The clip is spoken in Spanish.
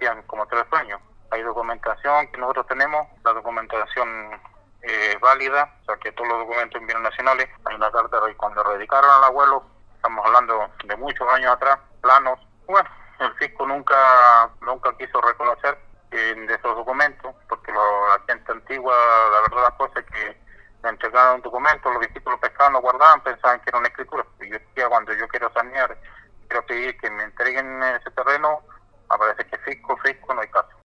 hacían como 3 años. Hay documentación que nosotros tenemos, la documentación válida, o sea que todos los documentos en bienes nacionales. Hay una carta de cuando erradicaron al abuelo, estamos hablando de muchos años atrás, planos. Bueno, el fisco nunca quiso reconocer de esos documentos, porque la gente antigua, la verdad las cosas es que me entregaron un documento, los viejitos lo pescaban, lo guardaban, pensaban que era una escritura. Y yo decía, cuando yo quiero sanear, quiero pedir que me entreguen ese terreno, aparece que fisco, no hay caso.